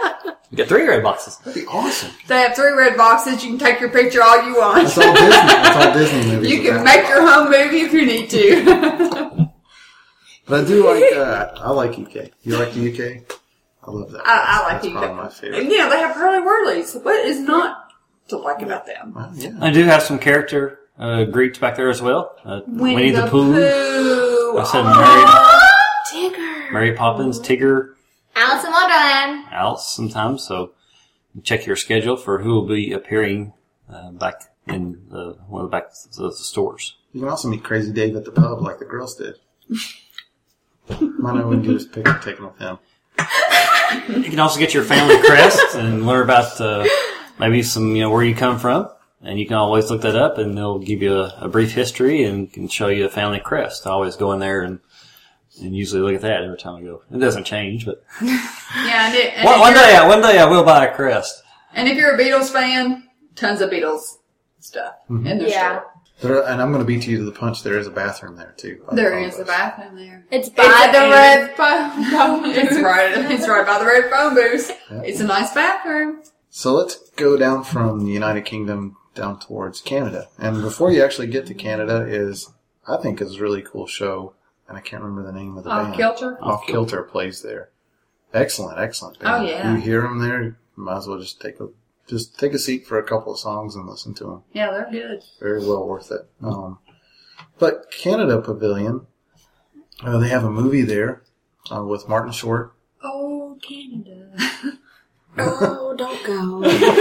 You got 3 red boxes. That'd be awesome. They have 3 red boxes. You can take your picture all you want. That's all Disney. That's all Disney movies. You can make your home movie if you need to. But I do like, I like UK. You like the UK? I love that. I like That's UK. probably my favorite. And yeah, they have Hurley Whirlies. What is not to like about them? Well, yeah. I do have some character Greeks back there as well. Winnie the Pooh. I said Mary Poppins, Tigger, Alice in Wonderland. Alice sometimes. So check your schedule for who will be appearing back in one of the stores. You can also meet Crazy Dave at the pub like the girls did. Might not even get his picture taken with him. You can also get your family crest and learn about maybe some, where you come from. And you can always look that up, and they'll give you a brief history and can show you a family crest. I always go in there and usually look at that every time I go. It doesn't change, but Yeah, one day I will buy a crest. And if you're a Beatles fan, tons of Beatles stuff in their store. And I'm going to beat you to the punch. There is a bathroom there too. There is a bathroom there. It's by the red phone. It's right by the red phone booth. Yeah. It's a nice bathroom. So let's go down from the United Kingdom down towards Canada. And before you actually get to Canada I think is a really cool show. And I can't remember the name of the band. Off Kilter plays there. Excellent band. Oh yeah. You hear them there, you might as well just take a seat for a couple of songs and listen to them. Yeah, they're good. Very well worth it. But Canada Pavilion, they have a movie there with Martin Short. Oh, Canada. Oh, don't go.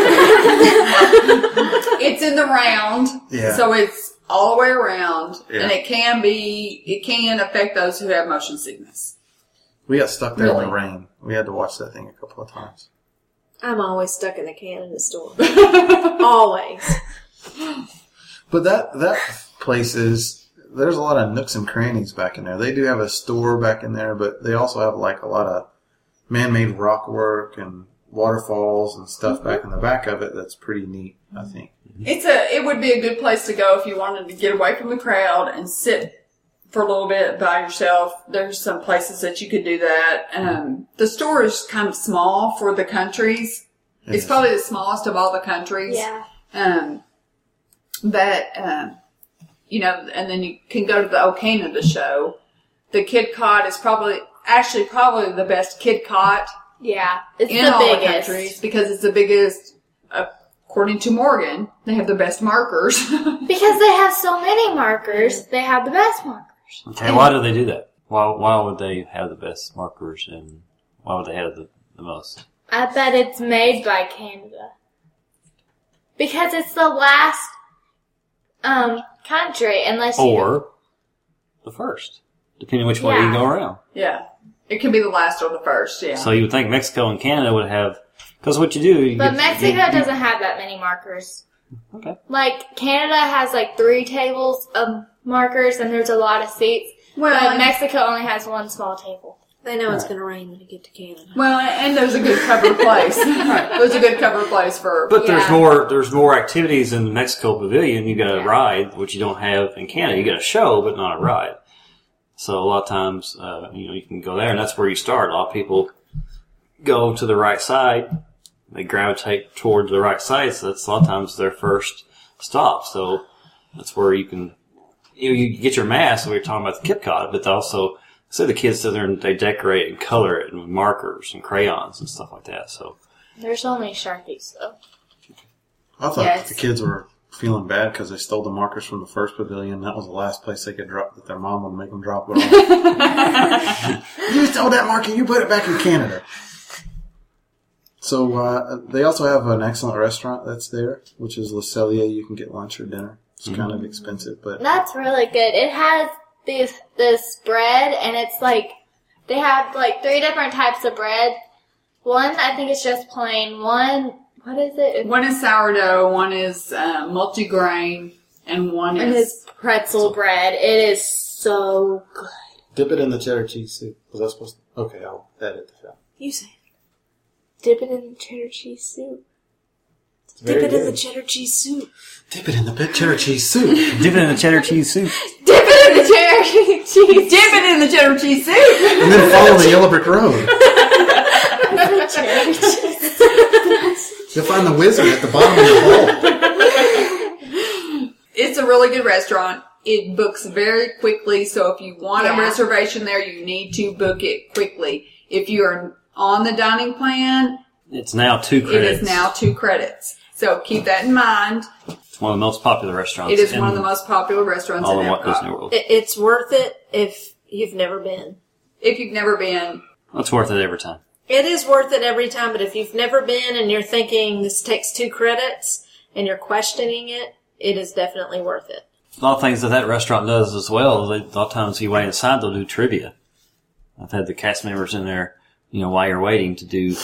It's in the round, so it's all the way around, and it can affect those who have motion sickness. We got stuck there in the rain. We had to watch that thing a couple of times. I'm always stuck in the Canada store. Always. But that place there's a lot of nooks and crannies back in there. They do have a store back in there, but they also have like a lot of man-made rock work and waterfalls and stuff back in the back of it. That's pretty neat, I think. It would be a good place to go if you wanted to get away from the crowd and sit for a little bit by yourself. There's some places that you could do that. The store is kind of small for the countries. Yes. It's probably the smallest of all the countries. Yeah. And then you can go to the O Canada show. The Kid Cot is probably the best Kid Cot. Yeah, it's in the all biggest. The countries because it's the biggest. According to Morgan, they have the best markers. Because they have so many markers, they have the best markers. Okay, why do they do that? Why would they have the best markers, and why would they have the most? I bet it's made by Canada. Because it's the last country, or the first, depending on which way you go around. Yeah. It can be the last or the first, yeah. So you would think Mexico and Canada would have, because what you do... But Mexico doesn't have that many markers. Okay. Like, Canada has 3 tables of markers and there's a lot of seats. But Mexico only has 1 small table. They know it's going to rain when you get to Canada. Well, and there's a good covered place. Right. There's a good covered place for... But there's more activities in the Mexico Pavilion. You got a ride, which you don't have in Canada. You got a show, but not a ride. So a lot of times, you can go there, and that's where you start. A lot of people go to the right side. They gravitate towards the right side, so that's a lot of times their first stop. So that's where you can, you get your mask, we were talking about the Kit Kat, but also, so the kids sit there and they decorate and color it with markers and crayons and stuff like that. So there's only Sharpies, though. I thought the kids were feeling bad because they stole the markers from the first pavilion. That was the last place they could drop, that their mom would make them drop it off. You stole that marker, you put it back in Canada. So they also have an excellent restaurant that's there, which is Le Cellier. You can get lunch or dinner. It's kind of expensive, but that's really good. It has this bread, and it's they have 3 different types of bread. One, I think it's just plain. One, what is it? One is sourdough, one is multigrain, and one is pretzel bread. It is so good. Dip it in the cheddar cheese soup. Was that supposed to? Okay, I'll edit this out. You say. Dip it in the cheddar cheese soup. Dip it in the cheddar cheese soup. Dip it in the cheddar cheese soup. Dip it in the cheddar cheese soup. Dip it in the cheddar cheese. Dip it in the cheddar cheese soup. And then follow the yellow brick road. Cheddar cheese. You'll find the wizard at the bottom of the bowl. It's a really good restaurant. It books very quickly, so if you want a reservation there, you need to book it quickly. If you're on the dining plan, it's now 2 credits. It is now 2 credits. So keep that in mind. It's one of the most popular restaurants. It is one of the most popular restaurants in Walt Disney Epcot. World. It's worth it if you've never been. If you've never been. It's worth it every time. It is worth it every time, but if you've never been and you're thinking this takes 2 credits and you're questioning it, it is definitely worth it. A lot of things that restaurant does as well. A lot of times you wait inside, they'll do trivia. I've had the cast members in there, while you're waiting to do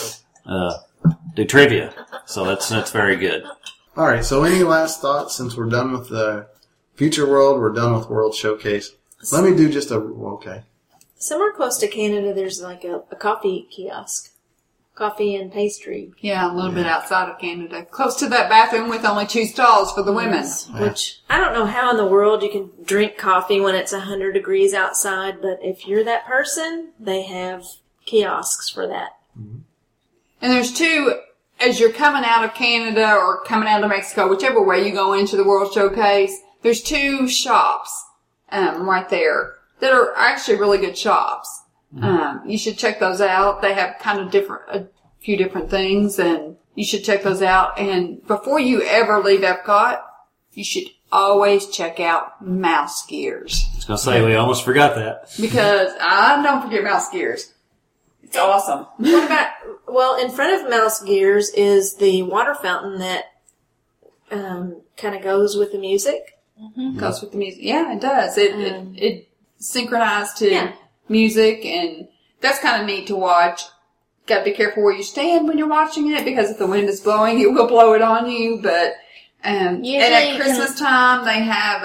trivia. So that's very good. All right. So any last thoughts since we're done with the Future World, we're done with World Showcase. Let me do just okay. Somewhere close to Canada, there's like a coffee kiosk. Coffee and pastry. Yeah, a little bit outside of Canada. Close to that bathroom with only 2 stalls for the women. Yes, which, I don't know how in the world you can drink coffee when it's 100 degrees outside, but if you're that person, they have kiosks for that. And there's 2, as you're coming out of Canada or coming out of Mexico, whichever way you go into the World Showcase, there's 2 shops right there that are actually really good shops. You should check those out. They have kind of a few different things, and you should check those out. And before you ever leave Epcot, you should always check out Mouse Gears. I was going to say, we almost forgot that. Because I don't forget Mouse Gears. It's awesome. What about, in front of Mouse Gears is the water fountain that kind of goes with the music. Mm-hmm. Goes with the music. Yeah, it does. It synchronized to music, and that's kind of neat to watch. Got to be careful where you stand when you're watching it, because if the wind is blowing, it will blow it on you. But and at Christmas time, they have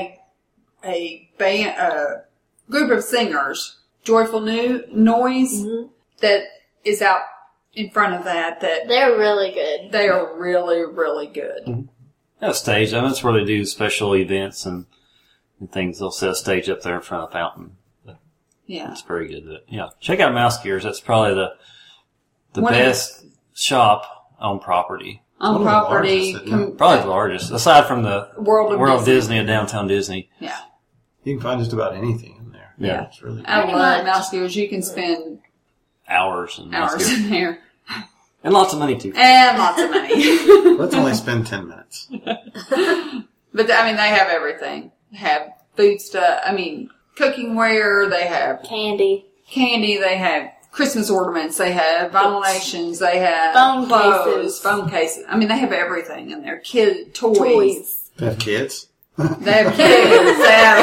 a band, group of singers, Joyful Noise, that is out in front of that. That they're really good. They are really, really good. Mm-hmm. A stage. I mean, that's where they do special events and things. They'll set a stage up there in front of the fountain. Yeah. It's very good. But, check out Mouse Gears. That's probably the best shop on property. On property. Probably the largest, aside from the World of Disney and Downtown Disney. Yeah. You can find just about anything in there. Yeah. It's really I love Mouse Gears. You can spend hours in there. And lots of money, too. And lots of money. Let's only spend 10 minutes. But, they have everything. They have food stuff. Cooking ware. They have candy. They have Christmas ornaments. They have vinylations. They have phone cases. They have everything in there. Kid toys. They have kids. They have kids.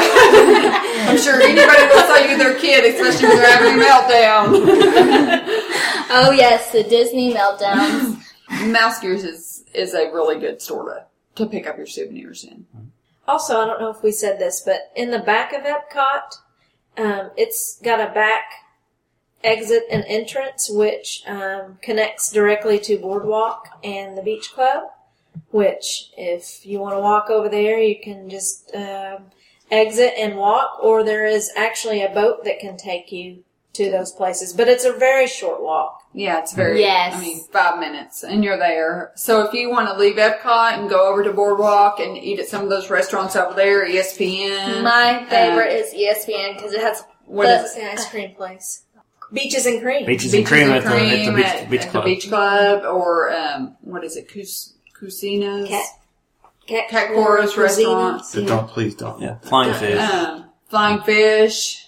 I'm sure anybody will tell you their kid, especially when they're having a meltdown. Oh yes, the Disney meltdowns. Mouse Gears is a really good store to pick up your souvenirs in. Also, I don't know if we said this, but in the back of Epcot, it's got a back exit and entrance which connects directly to Boardwalk and the Beach Club, which if you want to walk over there, you can just exit and walk, or there is actually a boat that can take you to those places. But it's a very short walk. Yeah, it's very, 5 minutes and you're there. So if you want to leave Epcot and go over to Boardwalk and eat at some of those restaurants over there, ESPN. My favorite is ESPN because it has the ice cream place. Beaches and Cream. Beaches and Cream at the Beach Club. The Beach Club, or, what is it, Cucina's? Cat Chorus restaurant. Please don't. Yeah, Flying Fish. Flying Fish.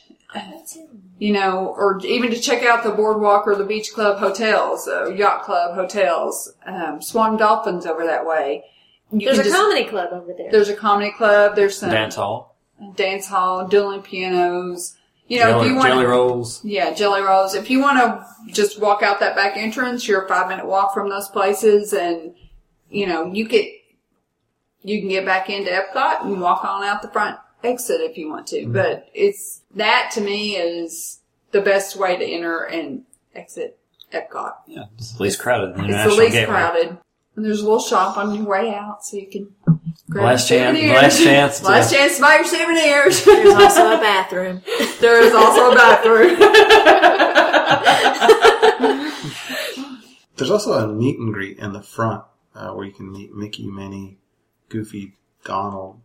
Or even to check out the Boardwalk or the Beach Club hotels, Yacht Club hotels, Swan Dolphins over that way. There's a comedy club over there. There's a comedy club. There's some dance hall, dueling pianos. If you want jelly rolls. Yeah, jelly rolls. If you want to just walk out that back entrance, you're a 5-minute walk from those places, and you can get back into Epcot and walk on out the front exit if you want to. Mm-hmm. But that to me is the best way to enter and exit Epcot. Yeah, it's the least crowded. It's the least crowded. And there's a little shop on your way out, so you can grab last souvenirs. chance to buy your souvenirs. There's also a bathroom. There is also a bathroom. There's also a meet and greet in the front where you can meet Mickey, Minnie, Goofy, Donald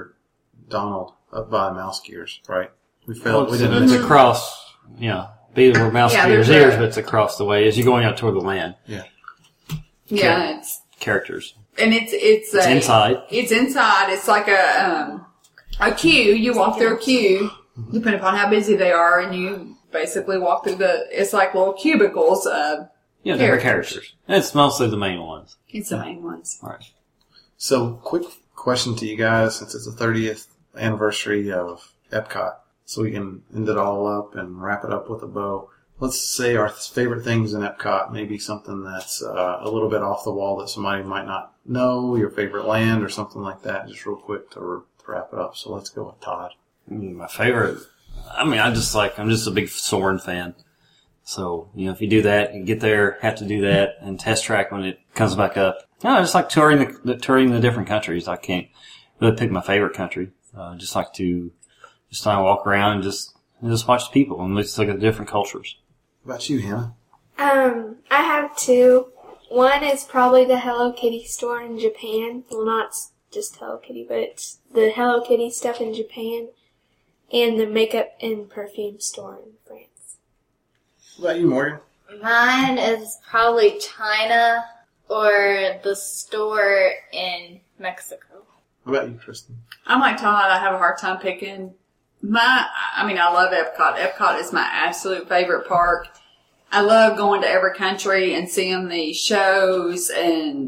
up by Mouse Gears, right? We didn't. It's across, be where Mouse Gears there's is, but it's across the way as you're going out toward the land. Yeah. Yeah, it's characters. And it's inside. It's inside. It's like a queue. You walk through a queue, depending upon how busy they are, and you basically walk through it's like little cubicles of different characters. It's mostly the main ones. It's the main ones. All right. So, quick question to you guys, since it's the 30th anniversary of Epcot, so we can end it all up and wrap it up with a bow. Let's say our favorite things in Epcot, maybe something that's a little bit off the wall that somebody might not know, your favorite land or something like that, just real quick to wrap it up. So let's go with Todd. My favorite, I'm just a big Soarin' fan. So, if you do that, you get there, have to do that, and test track when it comes back up. I just like touring the different countries. I can't really pick my favorite country. Just like to walk around and just watch the people and look at the different cultures. What about you, Hannah? I have two. One is probably the Hello Kitty store in Japan. Well, not just Hello Kitty, but it's the Hello Kitty stuff in Japan, and the makeup and perfume store in France. What about you, Morgan? Mine is probably China or the store in Mexico. What about you, Kristen? I'm like Todd. I have a hard time picking. I love Epcot. Epcot is my absolute favorite park. I love going to every country and seeing the shows and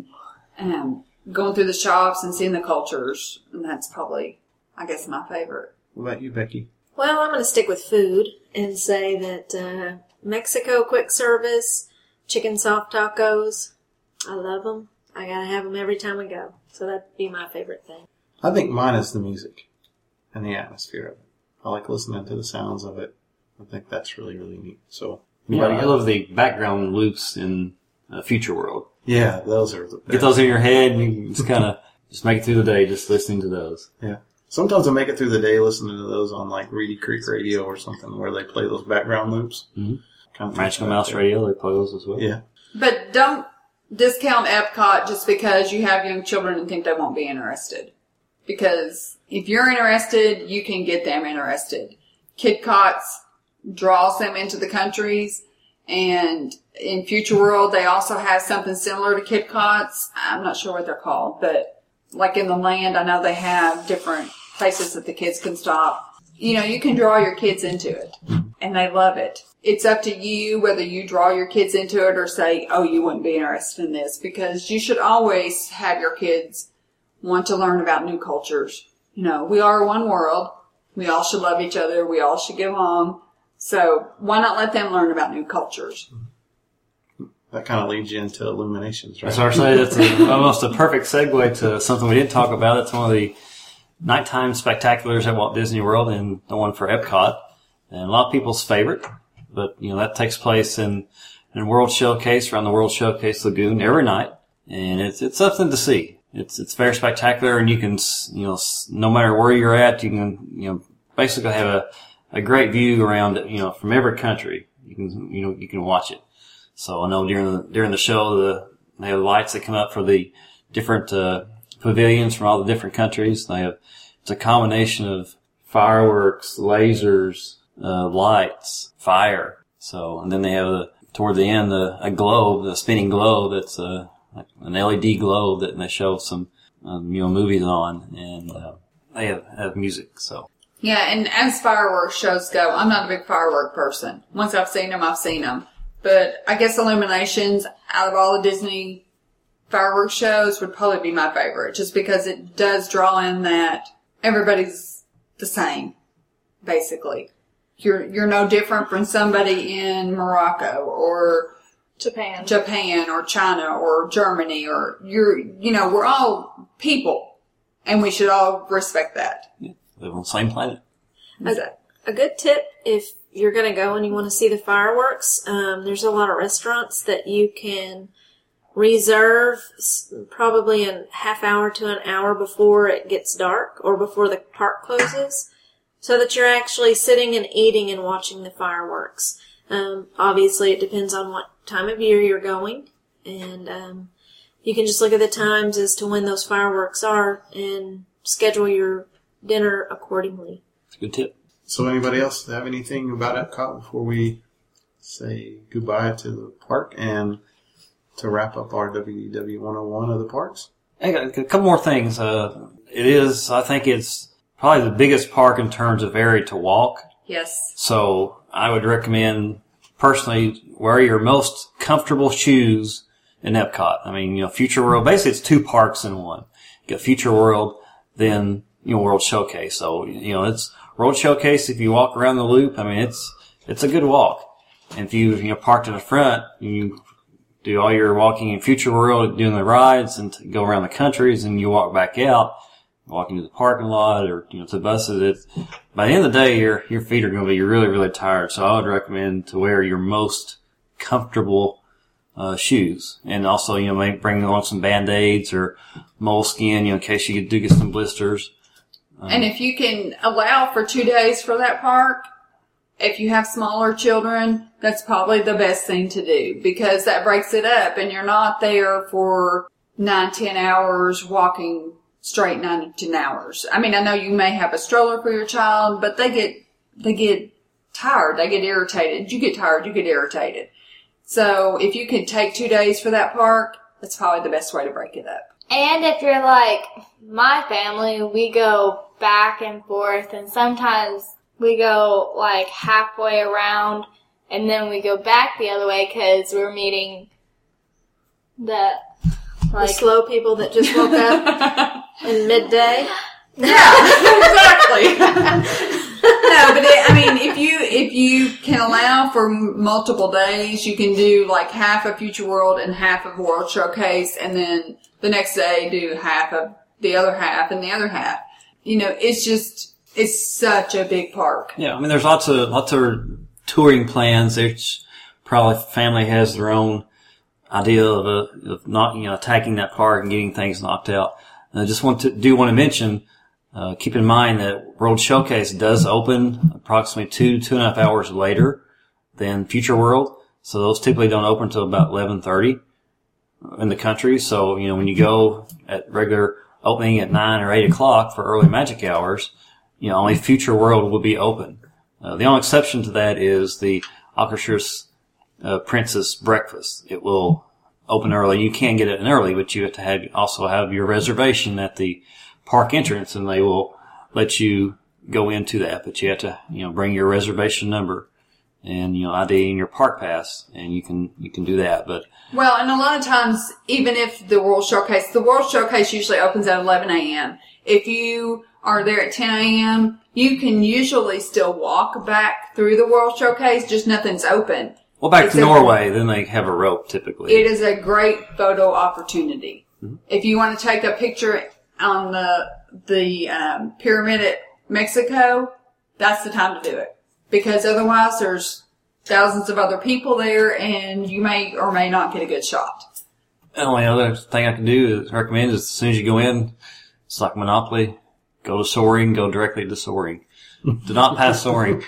going through the shops and seeing the cultures. And that's probably, I guess, my favorite. What about you, Becky? Well, I'm going to stick with food and say that Mexico quick service, chicken soft tacos, I love them. I got to have them every time I go. So that'd be my favorite thing. I think mine is the music and the atmosphere of it. I like listening to the sounds of it. I think that's really, really neat. So, I love the background loops in Future World. Yeah, those are the best. Get those in your head and you just kind of just make it through the day just listening to those. Yeah. Sometimes I make it through the day listening to those on like Reedy Creek Radio or something where they play those background loops. Mm-hmm. Kind of Magical Mouse Radio, they play those as well. Yeah. But don't discount Epcot just because you have young children and think they won't be interested. Because if you're interested, you can get them interested. KidCots draws them into the countries, and in Future World, they also have something similar to KidCots. I'm not sure what they're called, but like in the land, I know they have different places that the kids can stop. You can draw your kids into it, and they love it. It's up to you whether you draw your kids into it or say, oh, you wouldn't be interested in this, because you should always have your kids want to learn about new cultures. We are one world. We all should love each other. We all should get along. So why not let them learn about new cultures? That kind of leads you into Illuminations, right? That's what I say. That's almost a perfect segue to something we didn't talk about. It's one of the nighttime spectaculars at Walt Disney World and the one for Epcot. And a lot of people's favorite. But, that takes place in World Showcase, around the World Showcase Lagoon every night. And it's something to see. It's very spectacular, and you can, no matter where you're at, you can, basically have a great view around it, from every country. You can watch it. So I know during the show, they have lights that come up for the different, pavilions from all the different countries. It's a combination of fireworks, lasers, lights, fire. So, and then they have toward the end, a globe, the spinning globe that's, an LED globe that they show some, movies on, and they have music. So yeah, and as fireworks shows go, I'm not a big firework person. Once I've seen them, I've seen them. But I guess Illuminations, out of all the Disney fireworks shows, would probably be my favorite, just because it does draw in that everybody's the same, basically. You're no different from somebody in Morocco or Japan or China or Germany, or we're all people, and we should all respect that. Yeah, live on the same planet. A good tip if you're going to go and you want to see the fireworks, there's a lot of restaurants that you can reserve probably a half hour to an hour before it gets dark or before the park closes, so that you're actually sitting and eating and watching the fireworks. Obviously, it depends on what time of year you're going And you can just look at the times as to when those fireworks are and schedule your dinner accordingly. It's a good tip. So anybody else have anything about Epcot before we say goodbye to the park and to wrap up our WDW 101 of the parks? I got a couple more things. I think it's probably the biggest park in terms of area to walk. Yes. So I would recommend, personally, wear your most comfortable shoes in Epcot. I mean, Future World, basically it's 2 parks in one. You got Future World, then, World Showcase. So, it's World Showcase. If you walk around the loop, I mean, it's a good walk. And if you parked in the front, you do all your walking in Future World, doing the rides, and go around the countries, and you walk back out, walking to the parking lot or to the buses. By the end of the day, your feet are going to be really, really tired. So I would recommend to wear your most comfortable shoes, and also maybe bring on some Band-Aids or moleskin in case you do get some blisters. And if you can allow for 2 days for that park, if you have smaller children, that's probably the best thing to do, because that breaks it up and you're not there for 9-10 hours walking straight 9 to 10 hours. I mean, I know you may have a stroller for your child, but they get tired. They get irritated. You get tired. You get irritated. So if you could take 2 days for that park, that's probably the best way to break it up. And if you're like my family, we go back and forth, and sometimes we go like halfway around, and then we go back the other way because we're meeting the slow people that just woke up in midday. Yeah, exactly. No, but if you can allow for multiple days, you can do like half of Future World and half of World Showcase, and then the next day do half of the other half and the other half. It's such a big park. Yeah, I mean, there's lots of touring plans. Each probably family has their own idea of not attacking that park and getting things knocked out. And I just want to mention. Keep in mind that World Showcase does open approximately 2.5 hours later than Future World. So those typically don't open until about 11:30 in the country. So, when you go at regular opening at 9 or 8 o'clock for early magic hours, only Future World will be open. The only exception to that is the Akershus Princess Breakfast. It will open early. You can get it in early, but you have to also have your reservation at the park entrance, and they will let you go into that. But you have to, bring your reservation number and, ID and your park pass, and you can do that. But well, and a lot of times, even if the World Showcase usually opens at 11 a.m. If you are there at 10 a.m., you can usually still walk back through the World Showcase, just nothing's open. Well, back to Norway, then they have a rope typically. It is a great photo opportunity. Mm-hmm. If you want to take a picture on the pyramid at Mexico, that's the time to do it. Because otherwise there's thousands of other people there, and you may or may not get a good shot. The only other thing I can do is recommend is as soon as you go in, it's like Monopoly, go to Soaring, go directly to Soaring. Do not pass Soaring.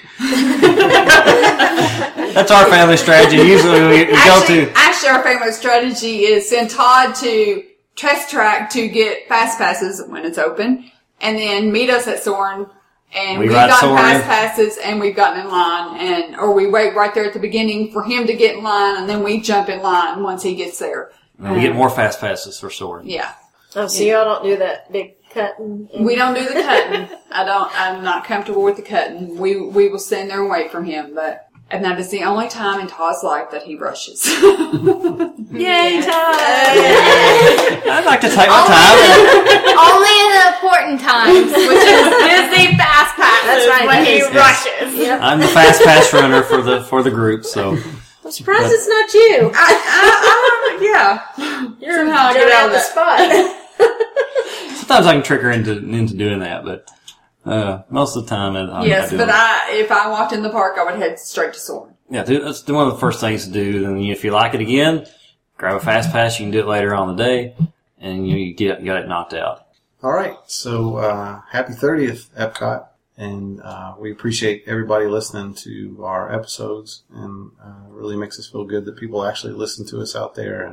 That's our family strategy. Usually we go to... Actually, our family strategy is send Todd to Test Track to get fast passes when it's open, and then meet us at Soarin', and we've gotten fast passes, and we've gotten in line, or we wait right there at the beginning for him to get in line, and then we jump in line once he gets there. And we get more fast passes for Soarin'. Yeah. Oh, so y'all don't do that big cutting? We don't do the cutting. I'm not comfortable with the cutting. We will stand there and wait for him, and that is the only time in Todd's life that he rushes. Yay, Todd! I'd like to take my time. Only in the important times, which is Disney Fast Passes. That's right, when he yes. rushes. Yep. I'm the fast pass runner for the group, so. I'm surprised it's not you. Yeah. You're Somehow I get out of the spot. Sometimes I can trick her into doing that, but most of the time I Yes, do but it. if I walked in the park, I would head straight to Soarin'. Yeah, that's one of the first things to do. Then if you like it again, grab a fast pass. You can do it later on in the day, and you got it knocked out. All right. So happy 30th, Epcot. And we appreciate everybody listening to our episodes, and really makes us feel good that people actually listen to us out there and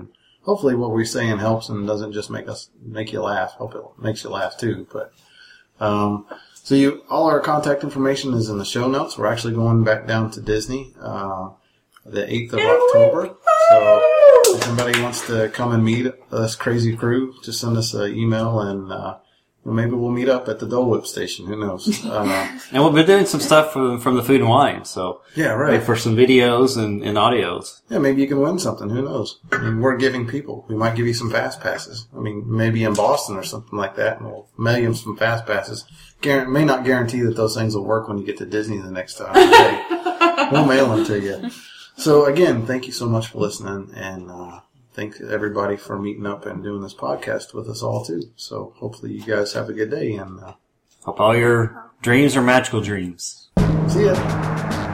hopefully what we're saying helps and doesn't just make you laugh. Hope it makes you laugh too. But so all our contact information is in the show notes. We're actually going back down to Disney the 8th of October. So if anybody wants to come and meet us crazy crew, just send us an email and maybe we'll meet up at the Dole Whip station. Who knows? And we'll be doing some stuff from the Food and Wine. So yeah, right. For some videos and audios. Yeah, maybe you can win something. Who knows? I mean, we're giving people. We might give you some fast passes. I mean, maybe in Boston or something like that, and we'll mail you some fast passes. May not guarantee that those things will work when you get to Disney the next time. We'll mail them to you. So again, thank you so much for listening, and thanks everybody for meeting up and doing this podcast with us all too. So hopefully you guys have a good day, and hope all your dreams are magical dreams. See ya.